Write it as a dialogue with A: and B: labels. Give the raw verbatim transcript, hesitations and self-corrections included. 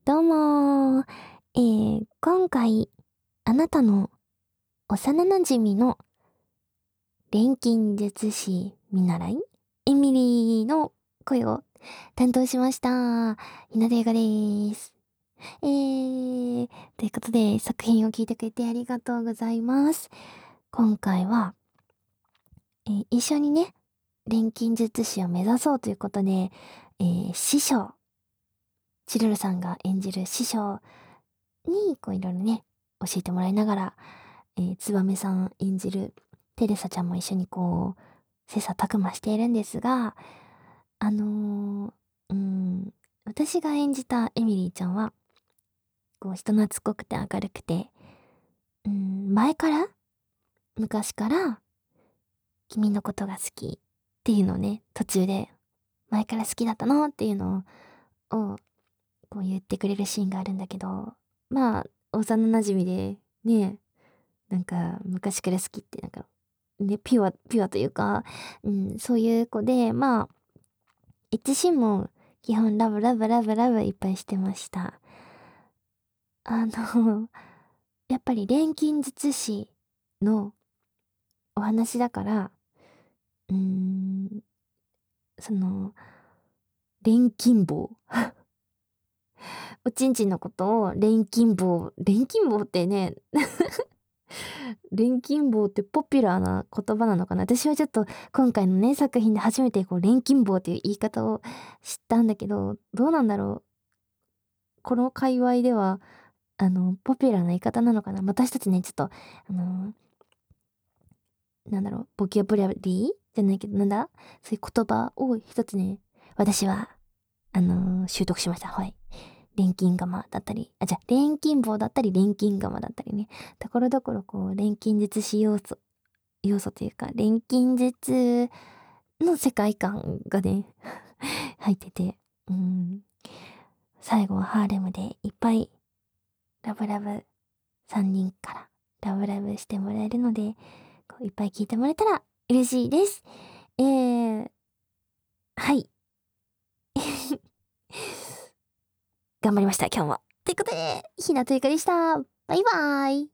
A: どうもー、えー、今回、あなたの幼馴染の錬金術師見習いエミリーの声を担当しました。ひなで映画でーす。えー、ということで作品を聞いてくれてありがとうございます。今回は、えー一緒にね、錬金術師を目指そうということで、えー師匠、チルルさんが演じる師匠に、こういろいろね、教えてもらいながら、えー、つばめさん演じるテレサちゃんも一緒にこう、切磋琢磨しているんですが、あのー、うーん、私が演じたエミリーちゃんは、こう、人懐っこくて明るくて、うーん、前から昔から、君のことが好きっていうのをね、途中で、前から好きだったのっていうのを、こう言ってくれるシーンがあるんだけど、まあ、幼馴染で、ね、なんか、昔から好きって、なんか、ね、ピュア、ピュアというか、うん、そういう子で、まあ、エッチシーンも基本ラブラブラブラブいっぱいしてました。あの、やっぱり錬金術師のお話だから、うーん、その、錬金棒。おちんちんのことを錬金棒、錬金棒ってね、錬金棒ってポピュラーな言葉なのかな。私はちょっと今回のね、作品で初めてこう錬金棒っていう言い方を知ったんだけど、どうなんだろう。この界隈では、あの、ポピュラーな言い方なのかな。私たちね、ちょっと、あのなんだろう、ボキャブラリーじゃないけど、なんだそういう言葉を一つね、私は、あのー習得しました。はい。錬金釜だったり、あ、じゃあ、錬金棒だったり、錬金釜だったりね。ところどころこう、錬金術師要素、要素というか、錬金術の世界観がね、入ってて、うん。最後はハーレムでいっぱい、ラブラブさんにんからラブラブしてもらえるので、こういっぱい聞いてもらえたら嬉しいです。えー、はい。頑張りました、今日も。ということで、ひなとゆかでした。バイバーイ。